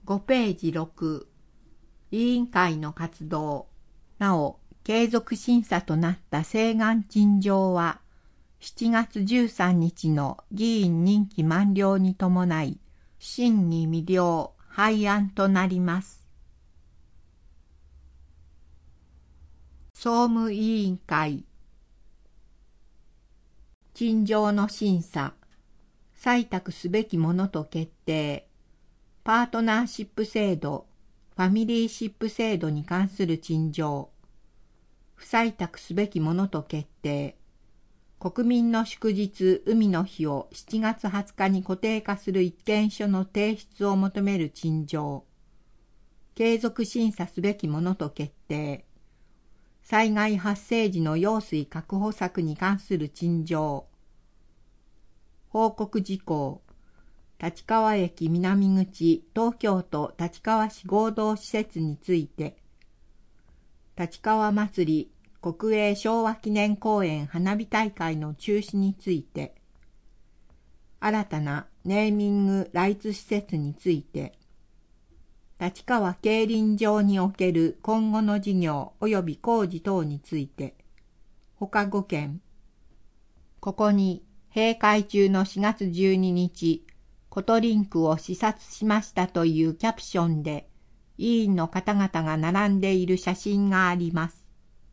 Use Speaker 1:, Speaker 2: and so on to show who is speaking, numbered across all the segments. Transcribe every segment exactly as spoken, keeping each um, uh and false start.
Speaker 1: ごページろく、委員会の活動。なお、継続審査となった請願陳情は、しちがつじゅうさんにちの議員任期満了に伴い、審議未了、廃案となります。総務委員会。陳情の審査。採択すべきものと決定。パートナーシップ制度、ファミリーシップ制度に関する陳情。不採択すべきものと決定。国民の祝日海の日をしちがつはつかに固定化する一見書の提出を求める陳情。継続審査すべきものと決定。災害発生時の用水確保策に関する陳情。報告事項。立川駅南口東京都立川市合同施設について、立川祭り国営昭和記念公園花火大会の中止について、新たなネーミングライツ施設について、立川競輪場における今後の事業及び工事等について、他ごけん。ここに閉会中のしがつじゅうににち、コトリンクを視察しましたというキャプションで、委員の方々が並んでいる写真があります。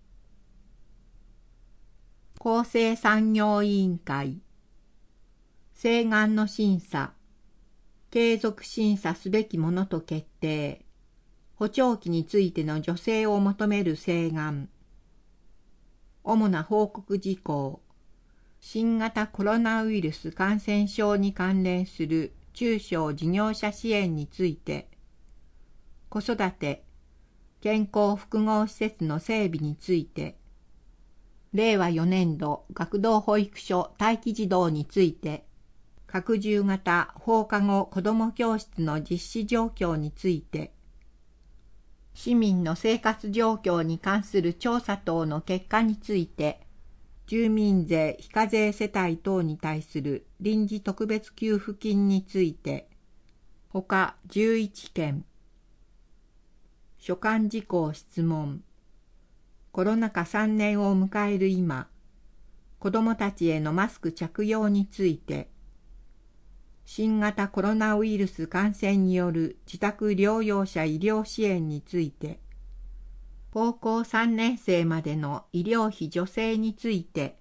Speaker 1: 厚生産業委員会。請願の審査。継続審査すべきものと決定。補聴器についての助成を求める請願。主な報告事項。新型コロナウイルス感染症に関連する中小事業者支援について、子育て、健康複合施設の整備について、れいわよねんど学童保育所待機児童について、拡充型放課後子ども教室の実施状況について、市民の生活状況に関する調査等の結果について、住民税非課税世帯等に対する臨時特別給付金について、他じゅういっけん。所管事項質問。コロナ禍さんねんを迎える今、子どもたちへのマスク着用について、新型コロナウイルス感染による自宅療養者医療支援について、高校さんねんせいまでの医療費助成について、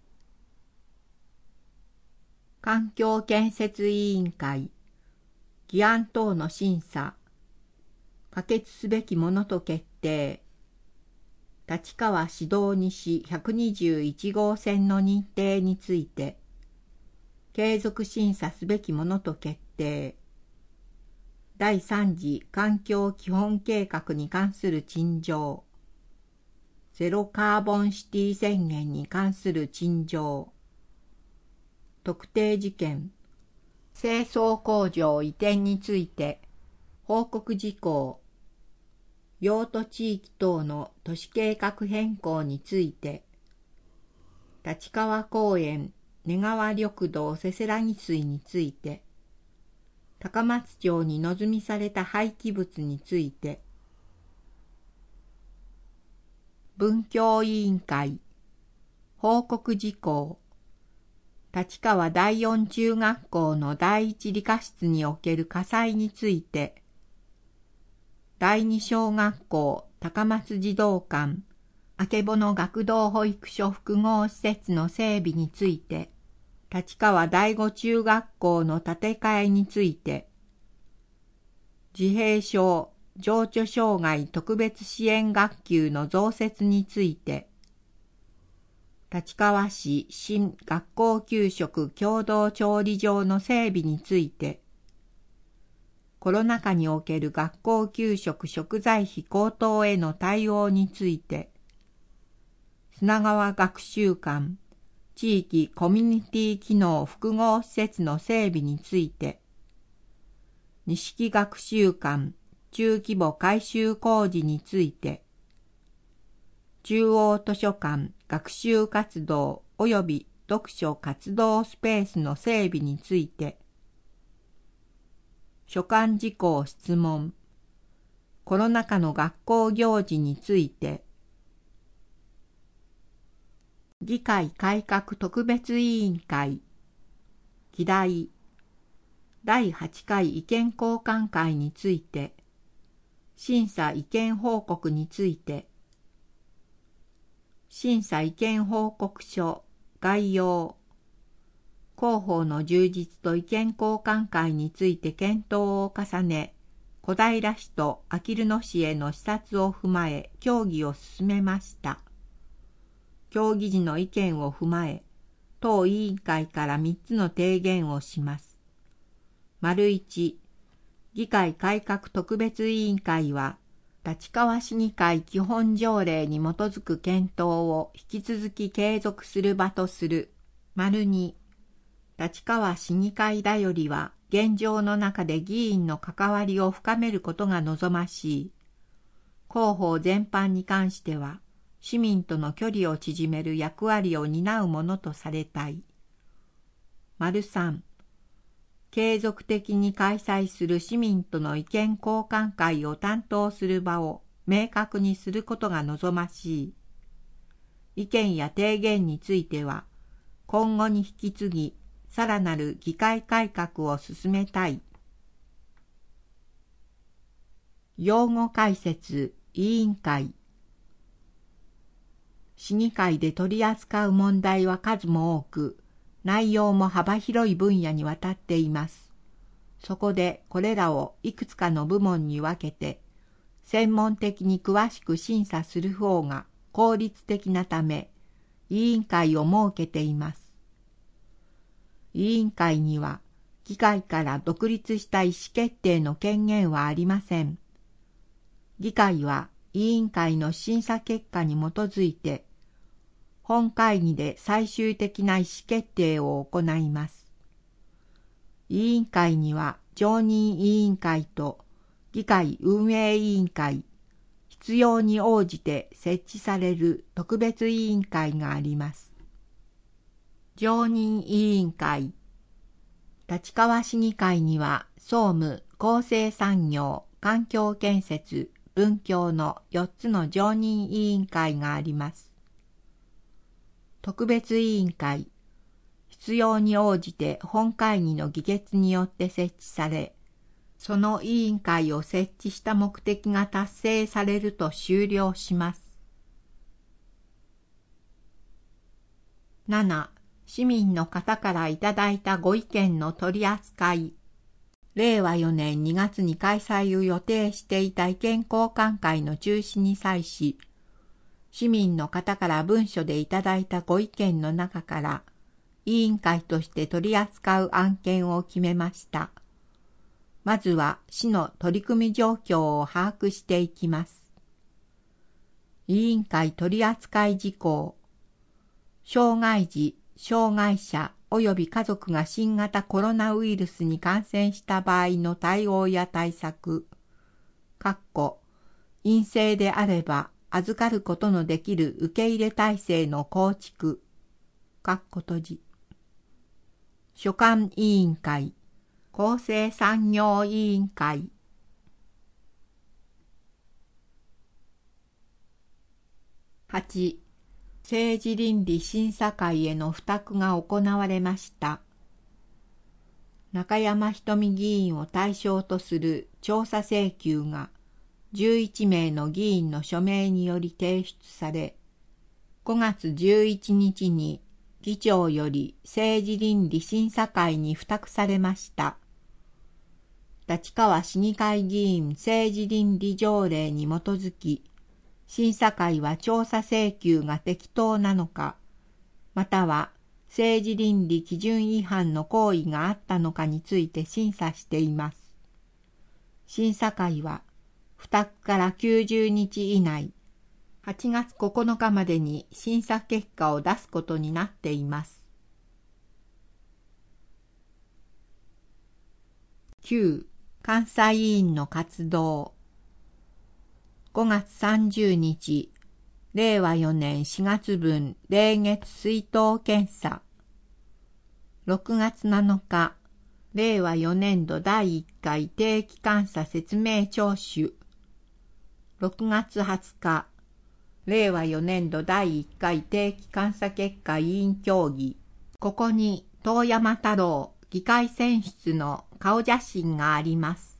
Speaker 1: 環境建設委員会、議案等の審査、可決すべきものと決定、立川市道西ひゃくにじゅういちごうせんの認定について、継続審査すべきものと決定、だいさん次環境基本計画に関する陳情、ゼロカーボンシティ宣言に関する陳情、特定事件、清掃工場移転について、報告事項、用途地域等の都市計画変更について、立川公園根川緑道せせらぎ水について、高松町にのぞみされた廃棄物について、文教委員会、報告事項、立川だいよん中学校のだいいち理科室における火災について、だいに小学校高松児童館、あけぼの学童保育所複合施設の整備について、立川だいご中学校の建て替えについて、自閉症情緒障害特別支援学級の増設について、立川市新学校給食共同調理場の整備について、コロナ禍における学校給食食材費高騰への対応について、砂川学習館地域コミュニティ機能複合施設の整備について、錦学習館中規模改修工事について、中央図書館学習活動及び読書活動スペースの整備について、所管事項質問、 コロナ禍の学校行事について、議会改革特別委員会、議題、だいはちかい意見交換会について、審査意見報告について、審査意見報告書概要、広報の充実と意見交換会について検討を重ね、小平市とあきる野市への視察を踏まえ協議を進めました。協議時の意見を踏まえ、当委員会からみっつの提言をします。丸いち、議会改革特別委員会は、立川市議会基本条例に基づく検討を引き続き継続する場とする。丸に、立川市議会だよりは現状の中で議員の関わりを深めることが望ましい。広報全般に関しては、市民との距離を縮める役割を担うものとされたい。丸さん、継続的に開催する市民との意見交換会を担当する場を明確にすることが望ましい。意見や提言については、今後に引き継ぎ、さらなる議会改革を進めたい。用語解説委員会。市議会で取り扱う問題は数も多く、内容も幅広い分野にわたっています。そこでこれらをいくつかの部門に分けて、専門的に詳しく審査する方が効率的なため、委員会を設けています。委員会には、議会から独立した意思決定の権限はありません。議会は委員会の審査結果に基づいて、本会議で最終的な意思決定を行います。委員会には常任委員会と議会運営委員会、必要に応じて設置される特別委員会があります。常任委員会。立川市議会には総務、厚生産業、環境建設、文教のよっつの常任委員会があります。特別委員会。必要に応じて本会議の議決によって設置され、その委員会を設置した目的が達成されると終了します。なな. 市民の方からいただいたご意見の取り扱い。れいわよねんにがつに開催を予定していた意見交換会の中止に際し、市民の方から文書でいただいたご意見の中から、委員会として取り扱う案件を決めました。まずは市の取り組み状況を把握していきます。委員会取扱事項。障害児、障害者及び家族が新型コロナウイルスに感染した場合の対応や対策。かっこ陰性であれば預かることのできる受け入れ体制の構築。かっこ閉じ。所管委員会、厚生産業委員会。はち. 政治倫理審査会への付託が行われました。中山ひとみ議員を対象とする調査請求がじゅういちめいの議員の署名により提出され、ごがつじゅういちにちに議長より政治倫理審査会に付託されました。立川市議会議員政治倫理条例に基づき、審査会は調査請求が適当なのか、または政治倫理基準違反の行為があったのかについて審査しています。審査会は、付託からきゅうじゅうにち以内、はちがつここのかまでに審査結果を出すことになっています。きゅう. 監査委員の活動。ごがつさんじゅうにち、れいわよねんしがつぶん例月出納検査。ろくがつなのか、れいわよねんどだいいっかい定期監査説明聴取。 ろくがつはつか、れいわよねんどだいいっかい定期監査結果委員協議。ここに遠山太郎議会選出の顔写真があります。